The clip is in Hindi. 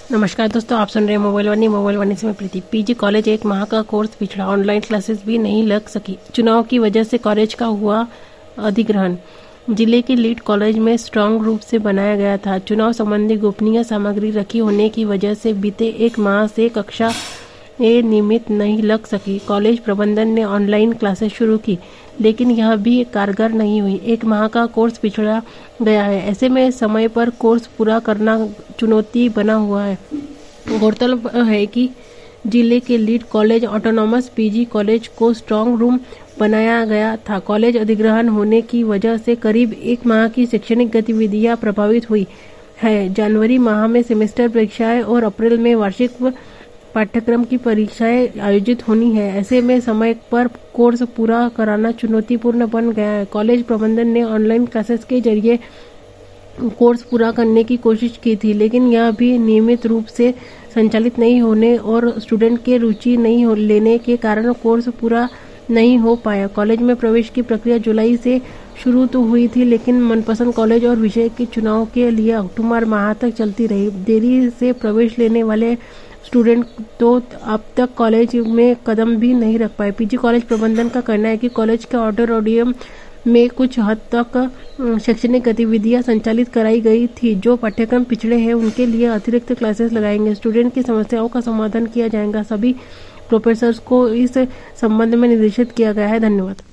नमस्कार दोस्तों, आप सुन रहे हैं मोबाइल वाणी से मैं प्रीति। पीजी कॉलेज 1 माह का कोर्स पिछड़ा, ऑनलाइन क्लासेस भी नहीं लग सकी। चुनाव की वजह से कॉलेज का हुआ अधिग्रहण। जिले के लीड कॉलेज में स्ट्रांग रूप से बनाया गया था। चुनाव संबंधी गोपनीय सामग्री रखी होने की वजह से बीते 1 माह से कक्षा नियमित नहीं लग सकी। कॉलेज प्रबंधन ने ऑनलाइन क्लासेस शुरू की, लेकिन यह भी कारगर नहीं हुई। 1 माह का कोर्स पिछड़ा गया है। ऐसे में समय पर कोर्स पूरा करना चुनौती बना हुआ है। गौरतलब है कि जिले के lead college autonomous PG college को स्ट्रांग रूम बनाया गया था। कॉलेज अधिग्रहण होने की वजह से करीब 1 माह की शैक्षणिक गतिविधियां प्रभावित हुई है। जनवरी माह में सेमेस्टर परीक्षाएं और अप्रैल में वार्षिक पाठ्यक्रम की परीक्षाएं आयोजित होनी है। ऐसे में समय पर कोर्स पूरा कराना चुनौतीपूर्ण बन गया है। कॉलेज प्रबंधन ने ऑनलाइन क्लासेस के जरिए कोर्स पूरा करने की कोशिश की थी, लेकिन यह भी नियमित रूप से संचालित नहीं होने और स्टूडेंट के रुचि नहीं लेने के कारण कोर्स पूरा नहीं हो पाया। कॉलेज में प्रवेश की प्रक्रिया जुलाई से शुरू तो हुई थी, लेकिन मनपसंद कॉलेज और विषय के चुनाव के लिए अक्टूबर माह तक चलती रही। देरी से प्रवेश लेने वाले स्टूडेंट तो अब तक कॉलेज में कदम भी नहीं रख पाए। पीजी कॉलेज प्रबंधन का कहना है कि कॉलेज के ऑडिटोरियम में कुछ हद तक शैक्षणिक गतिविधियां संचालित कराई गई थी। जो पाठ्यक्रम पिछड़े हैं उनके लिए अतिरिक्त क्लासेस लगाएंगे। स्टूडेंट की समस्याओं का समाधान किया जाएगा। सभी प्रोफेसर्स को इस संबंध में निर्देशित किया गया है। धन्यवाद।